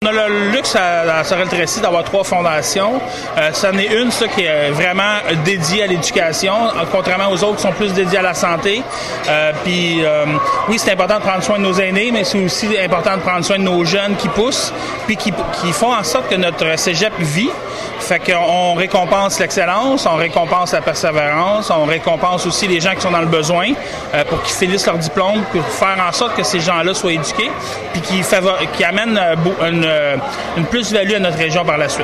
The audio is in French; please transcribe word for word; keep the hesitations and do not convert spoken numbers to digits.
On a le luxe à, à Sorel-Tracy d'avoir trois fondations. Euh, c'en est une ça, qui est vraiment dédiée à l'éducation, contrairement aux autres qui sont plus dédiées à la santé. Euh, puis euh, oui, c'est important de prendre soin de nos aînés, mais c'est aussi important de prendre soin de nos jeunes qui poussent, puis qui, qui font en sorte que notre cégep vit. Fait qu'on récompense l'excellence, on récompense la persévérance, on récompense aussi les gens qui sont dans le besoin euh, pour qu'ils finissent leur diplôme, pour faire en sorte que ces gens-là soient éduqués, puis qui, favor- qui amènent euh, une, une plus-value à notre région par la suite.